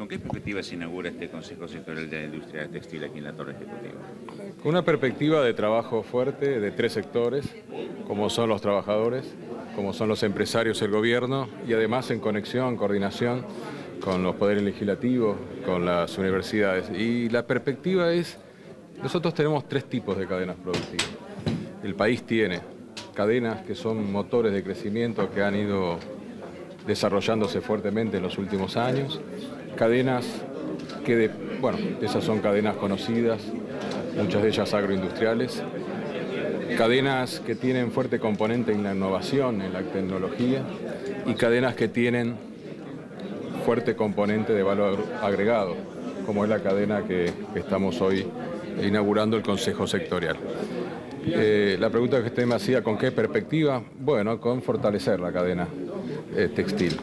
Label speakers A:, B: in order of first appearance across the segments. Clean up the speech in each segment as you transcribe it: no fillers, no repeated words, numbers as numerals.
A: ¿Con qué perspectiva se inaugura este Consejo Sectorial de la Industria Textil aquí en la Torre Ejecutiva?
B: Con una perspectiva de trabajo fuerte de tres sectores, como son los trabajadores, como son los empresarios y el gobierno, y además en conexión, coordinación con los poderes legislativos, con las universidades. Y la perspectiva es, nosotros tenemos tres tipos de cadenas productivas. El país tiene cadenas que son motores de crecimiento que han ido desarrollándose fuertemente en los últimos años, cadenas que, esas son cadenas conocidas, muchas de ellas agroindustriales, cadenas que tienen fuerte componente en la innovación, en la tecnología, y cadenas que tienen fuerte componente de valor agregado, como es la cadena que estamos hoy inaugurando el Consejo Sectorial. La pregunta que usted me hacía, ¿con qué perspectiva? Bueno, con fortalecer la cadena textil.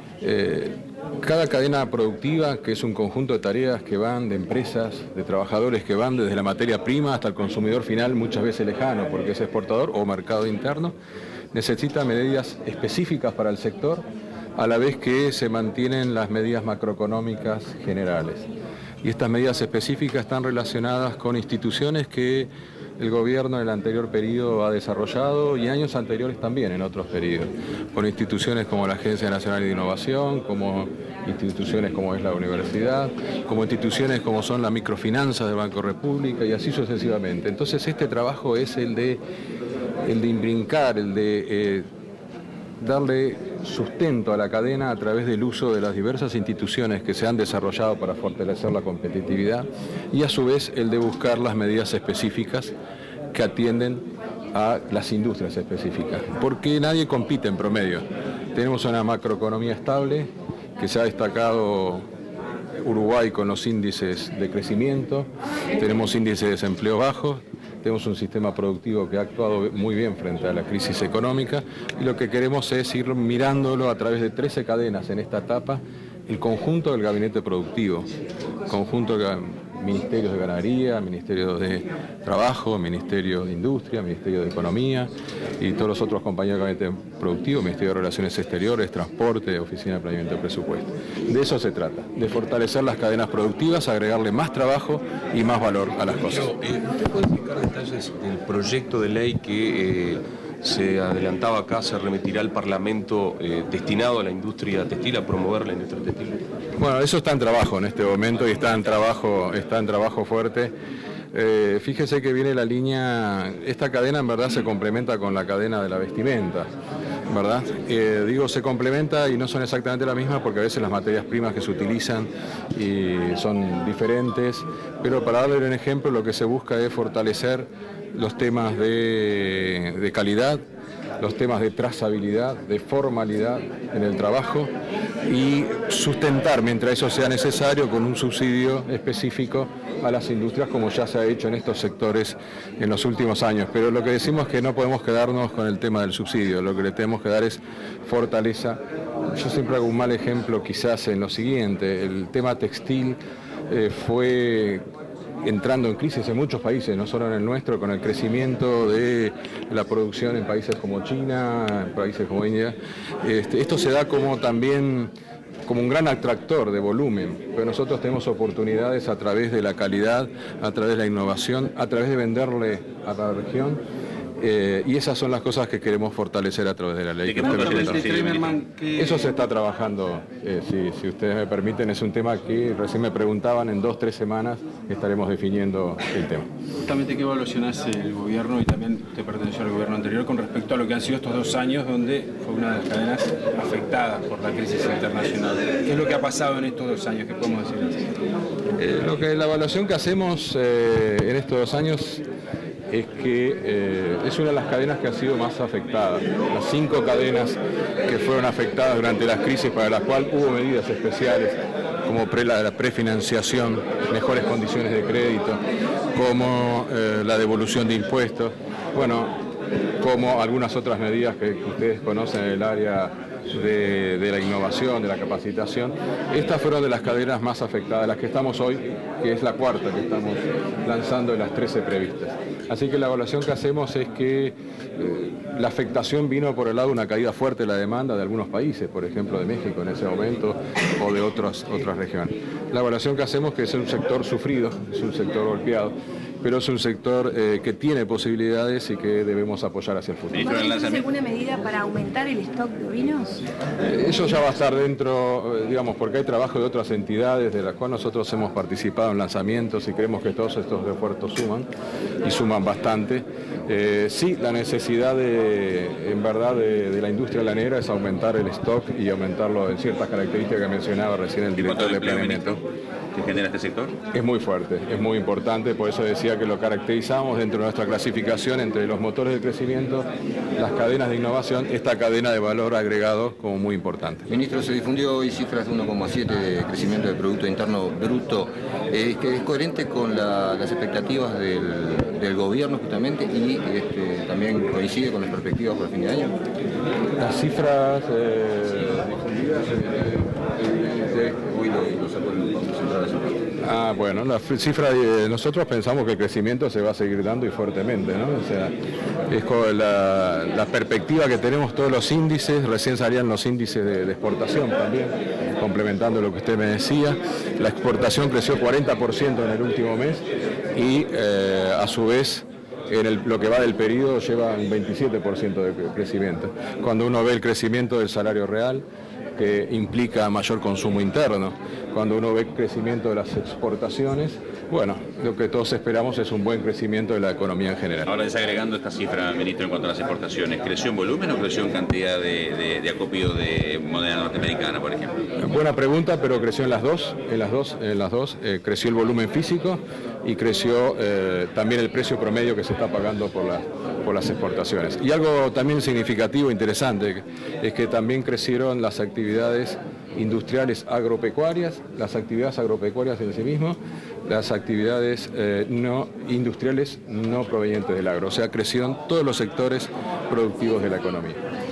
B: Cada cadena productiva, que es un conjunto de tareas que van de empresas, de trabajadores que van desde la materia prima hasta el consumidor final, muchas veces lejano, porque es exportador o mercado interno, necesita medidas específicas para el sector, a la vez que se mantienen las medidas macroeconómicas generales. Y estas medidas específicas están relacionadas con instituciones que el gobierno en el anterior periodo ha desarrollado y años anteriores también en otros periodos, con instituciones como la Agencia Nacional de Innovación, como instituciones como es la universidad, como instituciones como son la microfinanza del Banco República y así sucesivamente. Entonces este trabajo es el de imbrincar, el de darle sustento a la cadena a través del uso de las diversas instituciones que se han desarrollado para fortalecer la competitividad y a su vez el de buscar las medidas específicas que atienden a las industrias específicas, porque nadie compite en promedio. Tenemos una macroeconomía estable que se ha destacado Uruguay con los índices de crecimiento, tenemos índices de desempleo bajos, tenemos un sistema productivo que ha actuado muy bien frente a la crisis económica y lo que queremos es ir mirándolo a través de 13 cadenas en esta etapa, el conjunto del gabinete productivo, conjunto de ministerios de ganadería, ministerios de trabajo, ministerio de industria, ministerio de economía y todos los otros compañeros del gabinete productivo, ministerio de relaciones exteriores, transporte, oficina de planeamiento de presupuesto. De eso se trata, de fortalecer las cadenas productivas, agregarle más trabajo y más valor a las cosas.
C: ¿Usted puede explicar detalles del proyecto de ley que se adelantaba acá, se remitirá al Parlamento destinado a la industria textil, a promover la industria textil?
B: Bueno, eso está en trabajo en este momento y está en trabajo fuerte. Fíjese que viene la línea, esta cadena en verdad se complementa con la cadena de la vestimenta, ¿verdad? Se complementa y no son exactamente la misma porque a veces las materias primas que se utilizan y son diferentes, pero para darle un ejemplo lo que se busca es fortalecer los temas de calidad, los temas de trazabilidad, de formalidad en el trabajo y sustentar, mientras eso sea necesario, con un subsidio específico a las industrias, como ya se ha hecho en estos sectores en los últimos años. Pero lo que decimos es que no podemos quedarnos con el tema del subsidio, lo que le tenemos que dar es fortaleza. Yo siempre hago un mal ejemplo quizás en lo siguiente, el tema textil fue entrando en crisis en muchos países, no solo en el nuestro, con el crecimiento de la producción en países como China, en países como India. Esto se da como también como un gran atractor de volumen, pero nosotros tenemos oportunidades a través de la calidad, a través de la innovación, a través de venderle a la región. Y esas son las cosas que queremos fortalecer a través de la ley. Eso se está trabajando, si ustedes me permiten, es un tema que recién me preguntaban, en 2 o 3 semanas estaremos definiendo el tema.
D: Justamente, ¿qué evaluación hace el gobierno y también usted perteneció al gobierno anterior con respecto a lo que han sido estos 2 años donde fue una de las cadenas afectadas por la crisis internacional? ¿Qué es lo que ha pasado en estos 2 años que podemos decir?
B: La evaluación que hacemos en estos 2 años es que es una de las cadenas que ha sido más afectada. Las 5 cadenas que fueron afectadas durante las crisis para las cuales hubo medidas especiales como la prefinanciación, mejores condiciones de crédito, como la devolución de impuestos, como algunas otras medidas que ustedes conocen en el área de la innovación, de la capacitación. Estas fueron de las cadenas más afectadas, las que estamos hoy, que es la cuarta que estamos lanzando de las 13 previstas. Así que la evaluación que hacemos es que la afectación vino por el lado de una caída fuerte de la demanda de algunos países, por ejemplo de México en ese momento, o de otras regiones. La evaluación que hacemos es que es un sector sufrido, es un sector golpeado, pero es un sector que tiene posibilidades y que debemos apoyar hacia el futuro.
E: ¿Hay alguna medida para aumentar el stock de ovinos?
B: Eso ya va a estar dentro, digamos, porque hay trabajo de otras entidades de las cuales nosotros hemos participado en lanzamientos y creemos que todos estos esfuerzos suman, y suman bastante. Sí, la necesidad en verdad de la industria lanera es aumentar el stock y aumentarlo en ciertas características que mencionaba recién el director de planeamiento.
A: ¿Qué genera este sector?
B: Es muy fuerte, es muy importante, por eso decía que lo caracterizamos dentro de nuestra clasificación entre los motores de crecimiento, las cadenas de innovación, esta cadena de valor agregado como muy importante.
F: Ministro, se difundió hoy cifras de 1,7 de crecimiento del Producto Interno Bruto, que es coherente con las expectativas del gobierno justamente y también coincide con las perspectivas para el fin de año.
B: Las cifras difundidas
F: hoy lo sacó el Banco Central de San.
B: Bueno, la cifra nosotros pensamos que el crecimiento se va a seguir dando y fuertemente, ¿no? O sea, es con la perspectiva que tenemos todos los índices, recién salían los índices de exportación también, complementando lo que usted me decía. La exportación creció 40% en el último mes y a su vez lo que va del periodo lleva un 27% de crecimiento. Cuando uno ve el crecimiento del salario real, que implica mayor consumo interno, cuando uno ve el crecimiento de las exportaciones, bueno, lo que todos esperamos es un buen crecimiento de la economía en general.
A: Ahora, desagregando esta cifra, ministro, en cuanto a las exportaciones, ¿creció en volumen o creció en cantidad de acopio de moneda norteamericana, por ejemplo?
B: Buena pregunta, pero creció en las dos. Creció el volumen físico y creció también el precio promedio que se está pagando por las exportaciones. Y algo también significativo, interesante, es que también crecieron las actividades industriales agropecuarias, las actividades agropecuarias en sí mismo, las actividades no industriales no provenientes del agro. O sea, crecieron todos los sectores productivos de la economía.